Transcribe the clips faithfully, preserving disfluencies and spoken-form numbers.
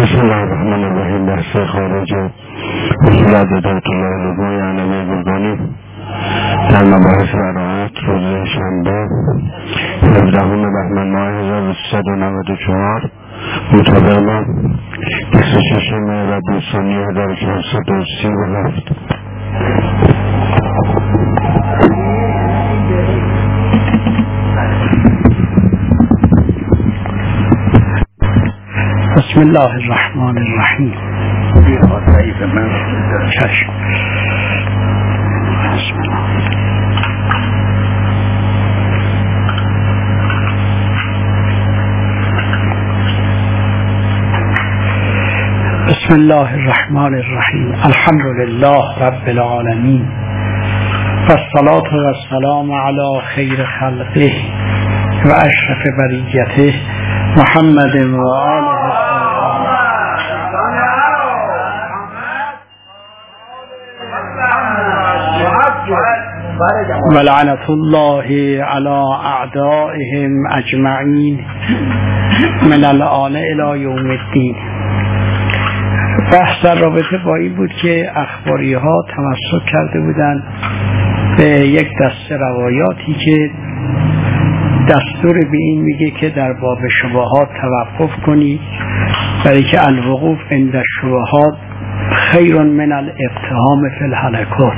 بسم الله الرحمن الرحیم. بحث خارج اصولت ادایت الله لبای علمی بلدانی در مباحث براعت روز شنبه هفدهم بهمن ماه هزار و سیصد و نود و چهار مطابق با بیست و ششم ربیع الثانی هزار و چهارصد و سی و هفت. بسم الله الرحمن الرحیم. چشم. بسم الله. بسم الله الرحمن الرحیم. الحمد لله رب العالمین والصلاة والسلام علی خیر خلقه و اشرف بریته محمد و آله و لعنت الله علی اعدائهم اجمعین من الآن الی یوم الدین. بحث در رابطه با این بود که اخباری ها تمسک کرده بودند به یک دسته روایاتی که دستور به این میگه که در باب شبهات توقف کنی، برای که الوقوف عند الشبهات خیر من الاقتحام فی الهلکات.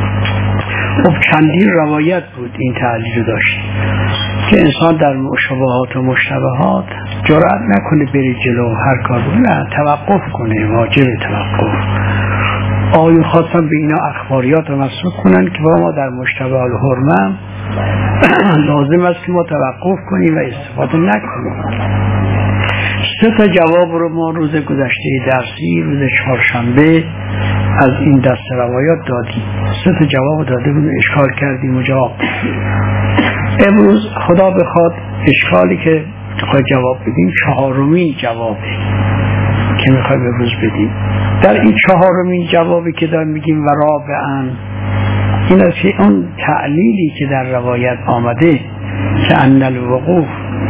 خب چندین روایت بود این تعلیل داشت که انسان در شبهات و مشتبهات جرأت نکنه بری جلو هر کار بود، نه، توقف کنه، واجب توقف. آیون خواستم به اینا اخباریات رو مسئول کنن که با ما در مشتبه الحرمه لازم است که ما توقف کنیم و استفاده نکنیم. سه تا جواب رو ما روز گذشته درسی روز چهارشنبه از این دست روایات دادیم. سه تا جواب داده بودیم، اشکال کردیم و جواب. امروز خدا بخواد اشکالی که میخوای جواب بدیم چهارمین جوابه که میخوایم امروز بدیم. در این چهارمین جوابی که داریم میگیم و رابعاً این است که اون تعلیلی که در روایت آمده که ان الوقوف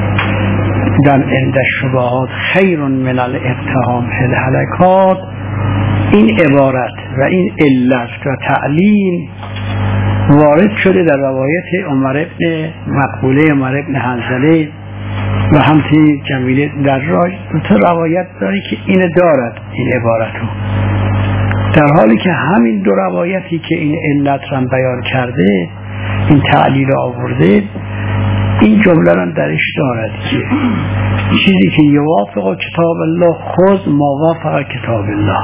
در عند الشبهات خیر من الاقتحام فی الهلکات، این عبارت و این علت و تعلیل وارد شده در روایت عمر ابن مقبوله عمر ابن حنظله و همتی جمیله دراج. دو تا روایت داره که این دارد این عبارتو، در حالی که همین دو روایتی که این علت را بیان کرده، این تعلیل آورده، این جمله را درش دارد که چیزی که یوافق کتاب الله خذ ما وافق کتاب الله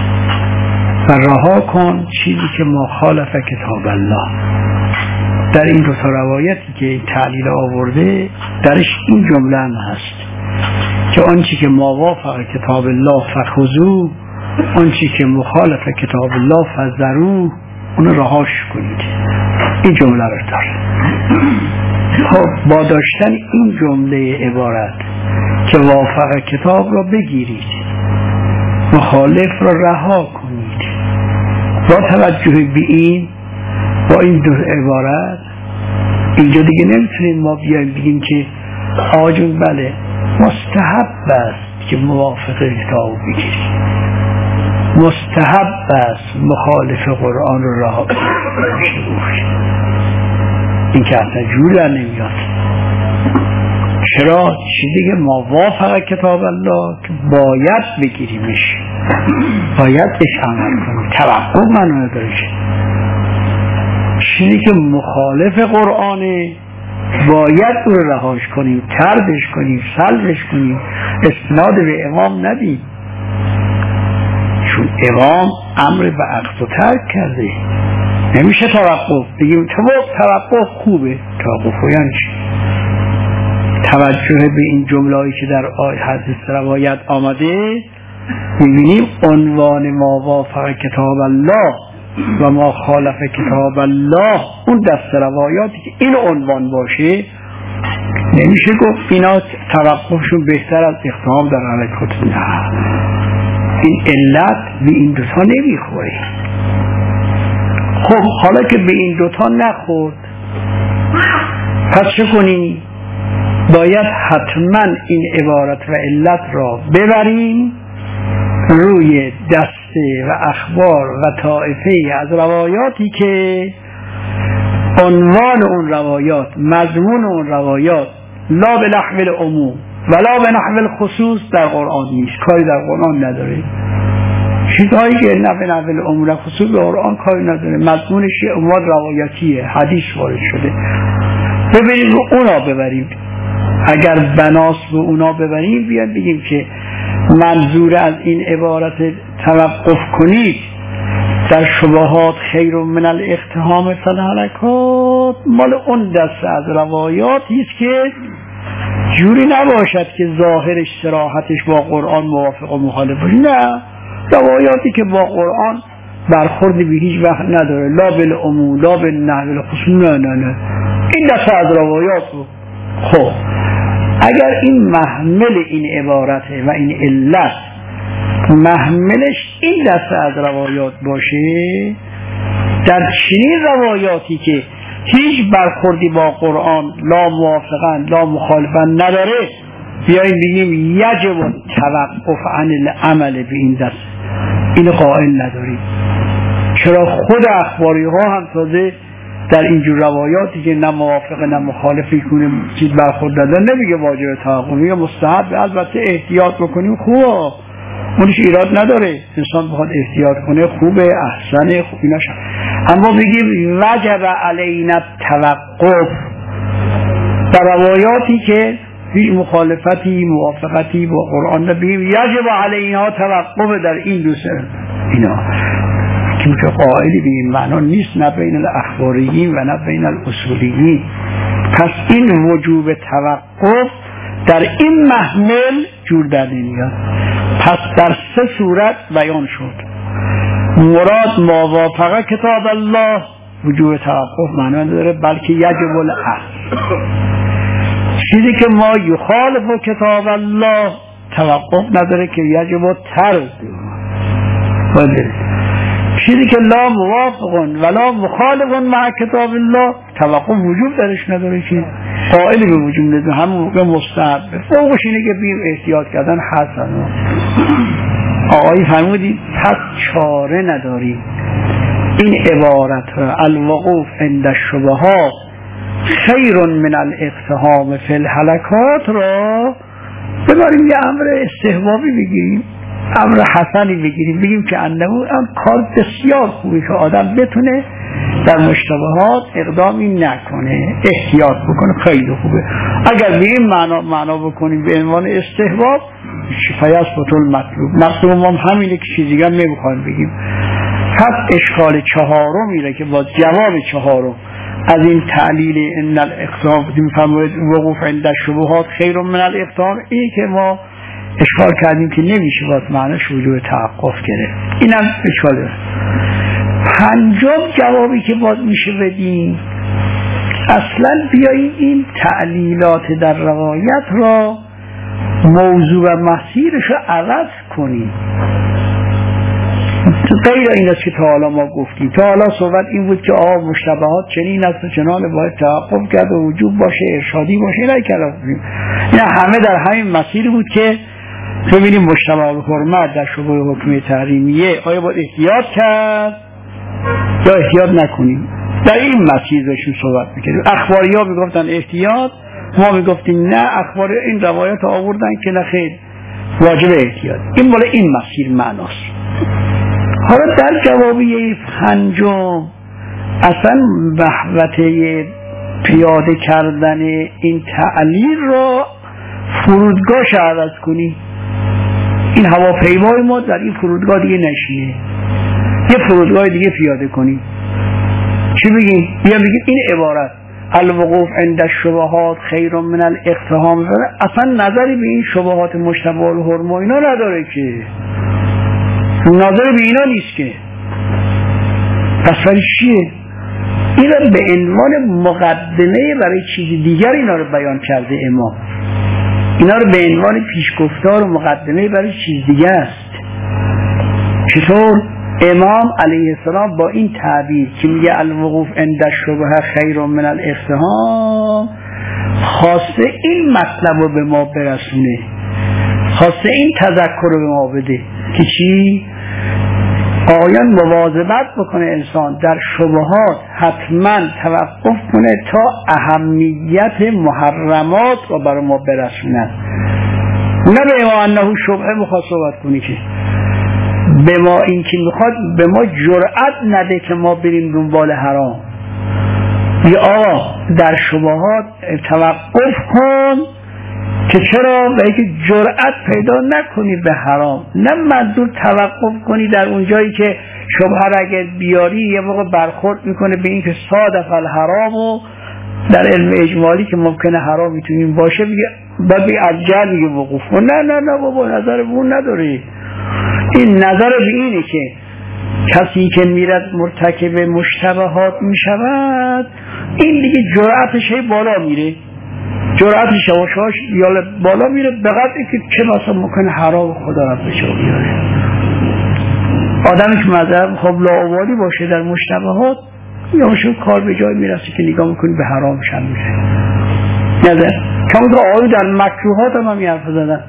و رها کن چیزی که مخالف کتاب الله. در این دو تا روایتی که این تعلیل آورده درش این جمله هم هست که آنچه که ما وافق کتاب الله فخذوه، آنچه که مخالف کتاب الله فذروه، اونو رهاش کنید. این جمله رو داره. خب با داشتن این جمله عبارت که وافق کتاب را بگیرید، مخالف را رها کنید، با توجه به این با این دو عبارت اینجا دیگه نمیتونیم ما بیایم بگیم که آجون بله مستحب است که موافق کتاب بگیرید، مستحب است مخالف قرآن رو رها کنید. این که اصلا جور در نمیاد. چرا؟ چیزی که ما وافق کتاب الله که باید بگیریمش، باید بهش عمل کنیم، توقف منو نداره. چیزی که مخالف قرآنه باید او رو رهاش کنیم، تردش کنیم، سلبش کنیم، استناد به امام ندیم، چون امام امر به عقد و ترک کرده. نمیشه توقف بگیم توقف خوبه، توقف یعنی چی؟ توجه به این جمله‌ای که در حدیث روایت آمده می‌بینیم عنوان ما وافق کتاب الله و ما خالف کتاب الله، اون دست روایاتی که این عنوان باشه نمیشه گفت اینا توقفشون بهتر از اقتحام در حرکات. نه، این علت به این دوتا نمیخوره. خب حالا که به این دوتا نخورد پس چه کنیم؟ باید حتما این عبارت و علت را ببریم روی دسته و اخبار و طائفه از روایاتی که عنوان اون روایات، مضمون اون روایات لا به نحو العموم ولا به نحو الخصوص در قرآن نیست، کاری در قرآن نداره. چیزهایی که نه به نحو العموم خصوص در قرآن کاری نداره، مضمونش عنوان روایاتیه، حدیث وارد شده. ببینیم رو اونا ببریم، اگر بناس به اونا ببریم بیاد بگیم که منظور از این عبارت توقف کنید در شبهات خیر من الاقتحام فی الهلکات مال اون دسته از روایاتی است که جوری نباشد که ظاهرش صراحتش با قرآن موافق و مخالف باشه، نه، روایاتی که با قرآن برخورد به هیچ وقت نداره، لا بالعموم لا بالنحو الخصوص، نه نه نه این دسته از روایات رو. خب اگر این محمل این عبارته و این علت محملش این دسته از روایات باشه، در چنین روایاتی که هیچ برخوردی با قرآن لا موافقن لا مخالفن نداره، بیاییم بگیم یجب توقف عن العمل به این دسته، این قائل نداریم. چرا خود اخباری ها هم تازه در اینجور روایاتی که نه موافق نه مخالفی کنه چیز برخورد دادن نمیگه واجب توقف، میگه مستحب، البته احتیاط بکنیم خوبه، اونش ایراد نداره، انسان بخواد احتیاط کنه خوبه، احسنه، خوب ایناش، اما بگیم وجب علینا توقف در روایاتی که هیچ مخالفتی موافقتی با قرآن نبگیم یجب علینا توقف در این دو سر اینا که قائلی به این معنا نیست، نه بین الاخباریین و نه بین الاصولیین. پس این وجوب توقف در این محمل جور در نمیاد. پس در سه صورت بیان شد. مراد موافقه کتاب الله وجوب توقف معنا نداره، بلکه یجب الاخذ. چیزی که ما یخالف کتاب الله توقف نداره که یجب ترک. چیزی که لا موافقون ولا مخالفون مع کتاب الله توقف وجوب درش نداره که قائل به وجوب نداره، همون موقع مستحب. فوقش اینه که بیم احتیاط کردن حسن. آقایی فرمودید پس چاره نداریم این عبارت را الوقوف عند الشبهات خیر من الاقتحام فی الهلکات را ببریم یه امر استحبابی بگیریم، امر حسنی بگیریم، بگیم که انه هم کار بسیار خوبی که آدم بتونه در مشتبهات اقدامی نکنه، احتیاط بکنه، خیلی خوبه. اگر به این معنا, معنا بکنیم به عنوان استحباب فیثبت المطلوب، مطلوب هم همینه که چیزی دیگه نمیخوایم بگیم. پس اشکال چهارم میره که با جواب چهارم از این تعلیل ان الاقتحام میفرماید وقوف عند الشبهات خیر من الاقتحام، این که ما اشکال کردیم که نمیشه باز معناش وجوب توقف گرفت، اینم اشکاله. پنجم جوابی که باز میشه بدیم اصلا بیاییم این تعلیلات در روایت را موضوع و مسیرش رو عوض کنیم. غیر این است که تا حالا ما گفتیم، تا حالا صحبت این بود که آه مشتبهات چنین است و چنان باید توقف کرد و وجوب باشه، ارشادی باشه، نکردیم. این همه در همین مسیر بود که ببینیم مشتبه الحرمت در شبه حکم تحریمیه آیا باید احتیاط کرد یا احتیاط نکنیم، در این مسیر داشتیم صحبت میکردیم. اخباری ها میگفتن احتیاط، ما میگفتیم نه، اخباری ها این روایت آوردن که نخیر واجب احتیاط. این مال این مسیر معناست. حالا در جوابیه پنجم اصلا وحوته پیاده کردن این تعلیل را فرودگاهش عوض کنی، این هواپیمای ما در این فرودگاه دیگه نشینه، یه فرودگاه دیگه پیاده کنی. چی بگیم؟ بیا بگیم این عبارت الوقوف عند الشبهات خیر من الاقتحام اصلا نظری به این شبهات مشتبه الحرم اینا نداره، که نظر به اینا نیست که. پس برای چیه؟ این را به عنوان مقدمه برای چیز دیگر اینا رو بیان کرده امام، اینا رو به عنوان پیشگفتار و مقدمه برای چیز دیگه است. چطور؟ امام علیه السلام با این تعبیر که میگه الوقوف عند الشبهه خیر من الاقتحام خواسته این مطلب رو به ما برسونه، خواسته این تذکر رو به ما بده که چی؟ آیان مواظبت بکنه انسان در شبهات حتما توقف کنه تا اهمیت محرمات رو برای ما برسوند، نه به ما انه شبهه میخواد صحبت کنی که به ما این که میخواد به ما جرأت نده که ما بریم دنبال حرام. یا آقا در شبهات توقف کن که چرا؟ به اینکه جرأت پیدا نکنی به حرام، نه منظور توقف کنی در اون جایی که شبهه را اگر بیاری یه موقع برخورد میکنه به اینکه صادف الحرام و در علم اجمالی که ممکنه حرام میتونیم باشه بگه باید بگه از جهل میگه وقوف کن. نه نه نه بابا، نظر به اون نداری. این نظر به اینه که کسی که میرد مرتکب مشتبهات میشود این دیگه جرأتش بالا میره، جرأتش یواشاش یا بالا میره به قدری که چه مثلا ممکنه حرام خدا را به جا بیاره. آدمی که مذهب خب لاابالی باشه در مشتبهات یواشاش کار به جای میرسه که نگاه میکنی به حرامش هم میره. نظر کما که آقای در مکروهات هم هم حرف زدن،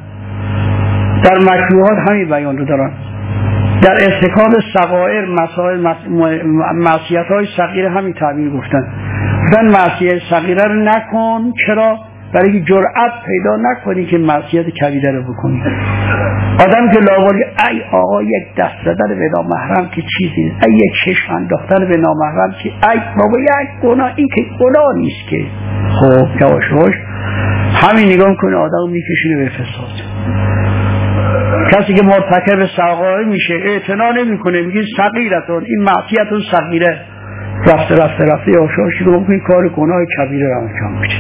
در مکروهات همین بیان رو دارن، در ارتکاب صغائر مسائل معصیت های صغیره همین تعبیر گفتن. گفتن معصیت صغیره رو نکن. چرا؟ برای که جرأت پیدا نکنی که معصیت کبیره رو بکنی. آدم که لاوالی ای آقا یک دست زدن به نامحرم که چیزی نیست، ای یک چشم انداختن به نامحرم که ای بابا یک گناه، این که گناه نیست که. خب یواش یواش همین نگاه کنه آدم میکشونه به فساد. کسی که مرتکب صغائر میشه اعتنا نمیکنه، میگه صغیرتون، این معصیتون صغیره، رفته رفته رفته یواشاش که ممکن کار گناه کبیره رو انجام میده.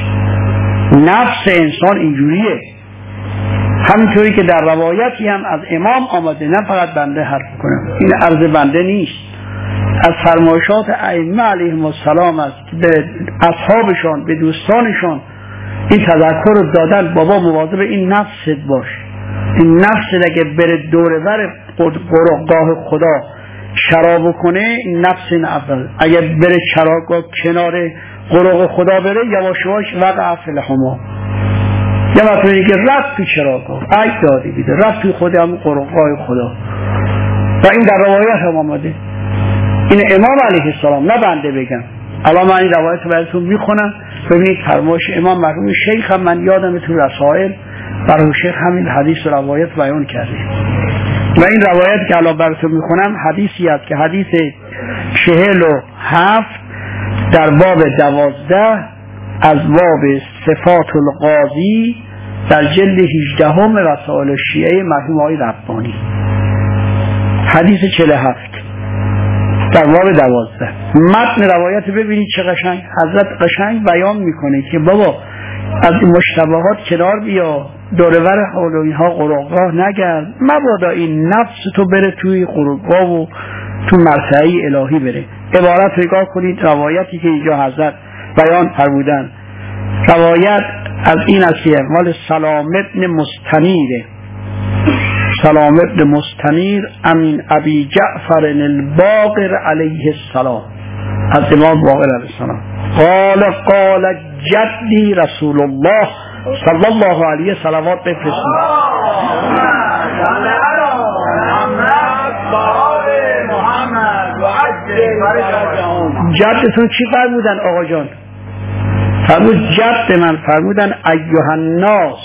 نفس انسان اینجوریه. همینطوری که در روایتی هم از امام آمده، نه فقط بنده حرف کنم، این عرض بنده نیست، از فرمایشات ائمه علیهم السلام است که به اصحابشان به دوستانشان این تذکر رو دادن بابا مواظب این نفست باش. این نفس اگه بره دورور قرآنگاه خدا شراب کنه این نفس این افضل، اگه بره چراگاه کنار قرآن خدا بره یواش یواش وقع فلهما، یا مثلا که رفت تو چراگاه ای دادی بیده رفت تو خود هم قرآنگاه خدا. و این در روایت هم آمده، این امام علیه السلام، نه بنده بگم. الان من این روایت رو براتون میخونم ببینید فرمایش امام مرحوم شیخ هم من یادم تو رسائل برای شیخ همین حدیث و روایت بیان کرده. و این روایت که الان براتون میخونم حدیثی است که حدیث چهل و هفت در باب دوازده از باب صفات القاضی در جلد هجده هم رسائل شیعه مرحوم آقای ربانی. حدیث چهل و هفت در باب دوازده. متن روایت ببینید چه قشنگ حضرت قشنگ بیان میکنه که بابا از این مشتبهات کنار بیا، دورور حول و اینها قرآنگاه نگرد، مبادا این نفس تو بره توی قرآنگاه و تو مرتعه الهی بره. عبارت نگاه کنید روایتی که اینجا حضرت بیان فرمودن. روایت از این است مال سلام ابن مستنیره، سلام ابن مستنیر امین ابی جعفر الباقر علیه السلام، از امام باقر علیه السلام قال قال جدی رسول الله صلی الله علیه صلوات بفرستید. جدتون چی فرمودن آقا جان؟ فرمود جد من فرمودن ایها الناس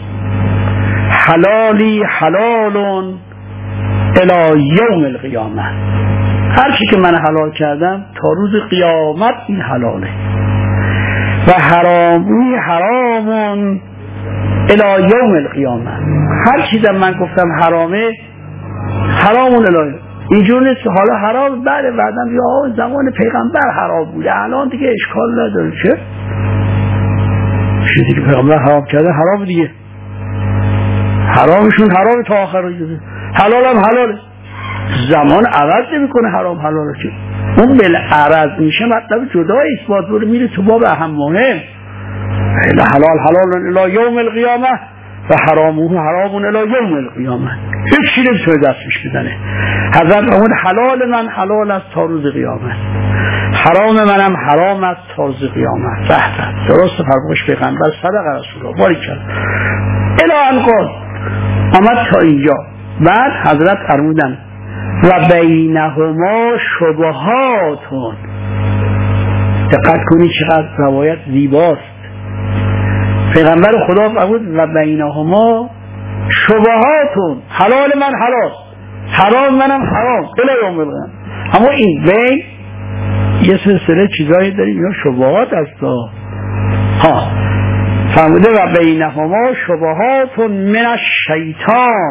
حلالی حلالون الی یوم القیامه، هر چی که من حلال کردم تا روز قیامت این حلاله، و حرامی حرامون الی یوم القیامه، هر چیزم من گفتم حرامه حرامون الی. اینجور نیست که حالا حرام بله بعدم یا زمان پیغمبر حرام بوده الان دیگه اشکال نداره. چه چیزی که پیغمبر حرام کرده حرام دیگه، حرامشون حرام تا آخر رو جده، حلال هم حلاله، زمان عوض نمی کنه حرام حلاله که اون بالعرض میشه مطلب جدا اثبات بره میره تو باب اهم مهم. حلال حلال الی یوم القیامه و حرامه حرامون الی یوم القیامه، هیچ چیزی نمیتونه دستش بزنه. حضرت فرمود حلال من حلال است تا روز قیامت، حرام منم حرام است تا روز قیامت. درست فرمایش پیغمبر صدق رسول الله باری کرد. الی ان قال آمد تا اینجا. بعد حضرت فرمودن و بینهما شبهاتون. دقت کنید چقدر روایت زیباست. پیغمبر خدا فرمود و بینهما شبهاتون، حلال من حلال، حرام منم حرام، الی یوم القیامه. اما این بین یه سلسله چیزایی داریم یا شبهات است. ها فرموده و بینهما شبهاتون من الشیطان،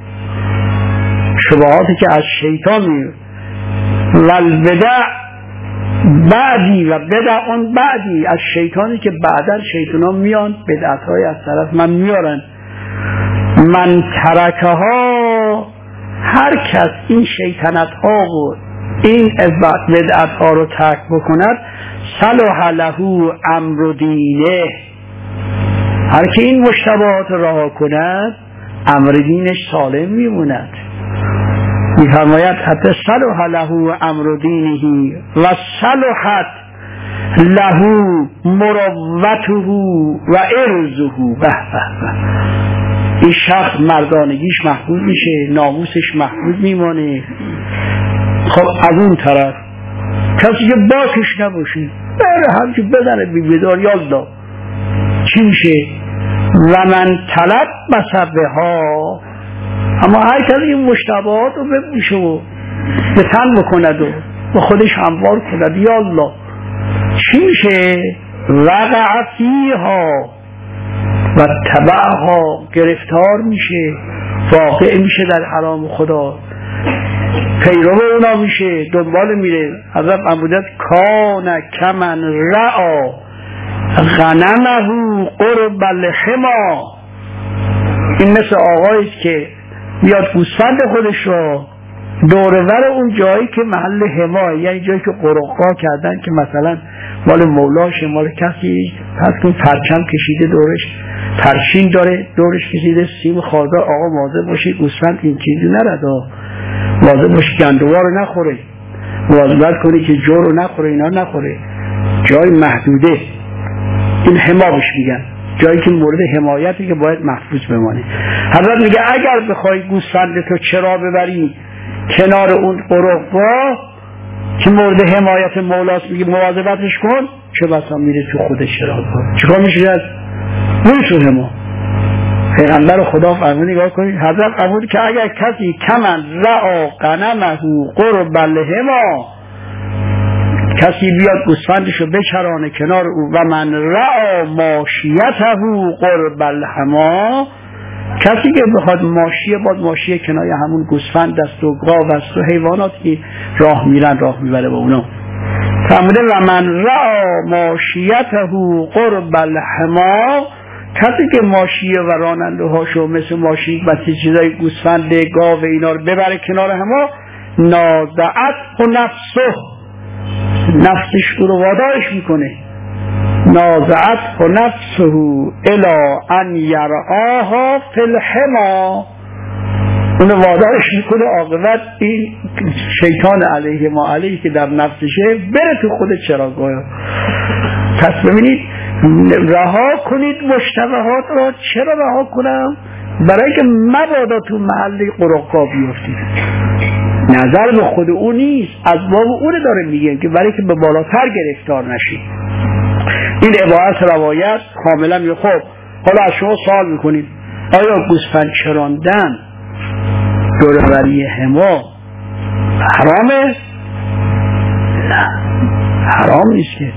شبهاتی که از شیطان میاد. و البدع بعدی و بدع اون بعدی، از شیطانی که بعدا شیطان ها میان بدعت های از طرف من میارن. من ترکه ها، هر کس این شیطنت ها و این بدعت ها رو ترک بکند صلح له امر دینه، هر که این مشتبهات رها کند امر دینش سالم میموند. میفرماید حتی صلح له امر دینه و صلحت له مروته و ارزه. به به به، این شخص مردانگیش محفوظ میشه، ناموسش محفوظ میمانه. خب از اون طرف کسی که باکش نباشه بره همچه بدنه بی بیدار یالدا چی میشه؟ و من طلب بسبه ها، اما هر کسی این مشتبهات رو بپوشه و به تن بکند و به خودش هموار کند یالله چی میشه؟ وقع فیها و تبعها، گرفتار میشه، واقع میشه در حرام خدا، پیرو اونا میشه، دنبال میره. حضرت فرمودند کان کمن رعا غنمه قرب الحما، این مثل آقایی است که میاد گوسفند خودش رو دورور اون جایی که محل حما، یعنی جایی که قرقا کردن که مثلا مال مولاش، مال کسی هست که پرچم کشیده دورش، پرچین داره دورش کشیده، سیم خاردار. آقا مواظب باشید گوسفند این چیزی نرده، مواظب باشید گندوها رو نخوره، مواظبت کنی که جو رو نخوره، اینا نخوره، جای محدوده، این حما بهش میگن، جایی که مورد حمایتی که باید محفوظ بمانه. حضرت میگه اگر بخوای گوسفند تو چرا ببری کنار اون قرقا که مورد حمایت مولاست، میگه مواظبتش کن، چه بسا میره تو خود چرا کن، چیکار میشه؟ از اون تو حما. پیغمبر خدا فرمود نگاه کنید، حضرت فرمود که اگر کسی کمن رعا غنمه قرب الحما، کسی بیاد گوسفندشو بچرانه کنار او، و من رعا ماشیته قرب الحما، کسی که بخواد ماشیه باد ماشیه کنار همون گوسفند دست و گاو است و حیواناتی راه میرن راه میبره با اونا. فرموده و من رعا ماشیته قرب الحما، کسی که ماشیه و راننده هاشو مثل ماشین و چیزای گوسفند گاو اینا رو ببره کنار حما، نازعت و نفسه، نفسش او رو وادارش میکنه، نازعت و نفسه الا ان یرعاها فی الحما، اونو وادارش میکنه عاقبت این شیطان علیه ما علیه که در نفسشه بره تو خود چراگاه. پس ببینید رها کنید مشتبهات را. چرا رها کنم؟ برای که مبادا تو محل قرقا بیفتید. نظر به خود او نیست، از باب او داره میگه که برای که به بالاتر گرفتار نشید. این عبارت روایت کاملا میگه. خب حالا از شما سوال میکنید آیا گوسفند چراندن دوربری حما حرامه؟ نه حرام نیست که،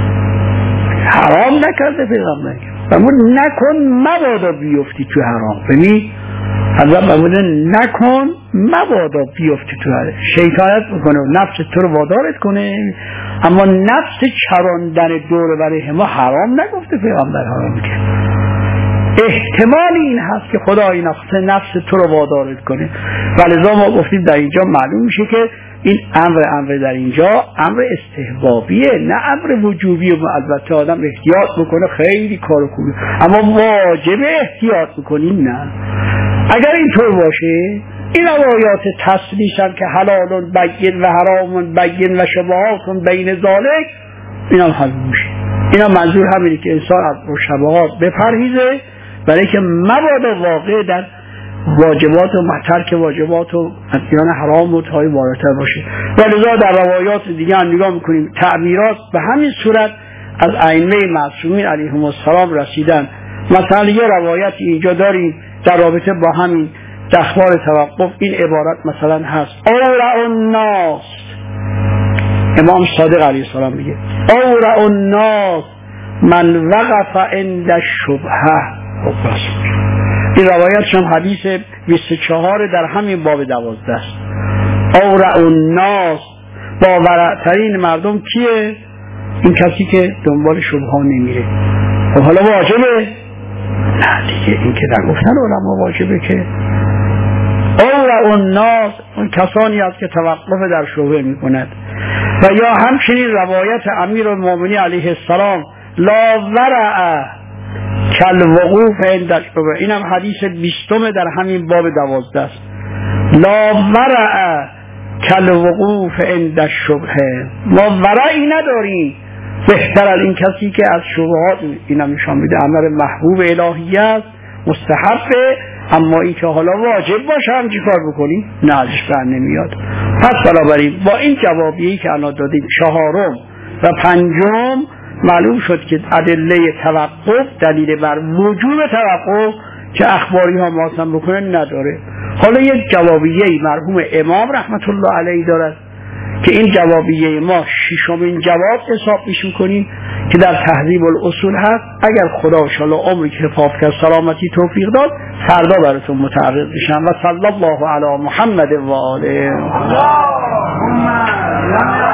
حرام نکرده پیغمبر، فرمود نکن مبادا بیفتی تو حرام. ببین حضرت فرمود نکن مبادا بیفتی تو حرام. شیطانت میکنه و نفس تو رو وادارت کنه، اما نفس چراندن دور برای حما حرام نگفته پیغمبر، حرام کرد. احتمال این هست که خدا این نفس تو رو وادارت کنه، ولذا ما گفتیم در اینجا معلوم میشه که این امر امر در اینجا امر استحبابیه، نه امر وجوبیه. البته آدم احتیاط بکنه خیلی کار خوبه، اما واجب احتیاط بکنیم نه. اگر اینطور باشه این روایات تصریح هم که حلال بین و حرام بین و شبهات بین ذالک، اینا هم حل میشه. اینا منظور همینه که انسان از شبهات بپرهیزه برای که مبادا واقع در واجبات و ترک واجبات و ادیان حرام و تای بالاتر باشه. ولذا در روایات دیگه هم نگاه میکنیم تعبیرات به همین صورت از ائمه معصومین علیهم السلام رسیدن. مثلا یه روایت اینجا داریم در رابطه با همین اخبار توقف، این عبارت مثلا هست: اورع الناس، امام صادق علیه السلام میگه اورع الناس من وقف عند الشبهه. این روایتش هم حدیث بیست و چهار در همین باب دوازده است. اورع الناس، با ورعترین مردم کیه؟ این کسی که دنبال شبهه نمیره. خب حالا واجبه؟ نه دیگه، این که نگفتن علما واجبه که. اورع الناس اون کسانی است که توقف در شبهه میکند. و یا همچنین روایت امیرالمومنین علیه السلام لا ورع کالوقوف عند الشبهه، این هم حدیث بیستم در همین باب دوازده است. لا ورع کالوقوف عند الشبهه، ما ورعی نداریم بهتر از این کسی که از شبهات، این هم نشان میده امر محبوب الهی است، مستحبه، اما این که حالا واجب باشه هم چی کار بکنیم؟ نه ازش بر نمیاد. پس بنابراین با این جوابیه‌ای که الان دادیم، چهارم و پنجم، معلوم شد که ادله توقف دلیل بر وجوب توقف که اخباری ها ماسم بکنن نداره. حالا یک جوابیه‌ای مرحوم امام رحمت الله علیه دارد که این جوابیه ما ششمین جواب حساب میش میکنیم که در تهذیب الاصول هست. اگر خدا انشاءالله عمری که حفاظ کرد سلامتی توفیق داد فردا براتون متعرض بشم. و صلی الله علی محمد و آله.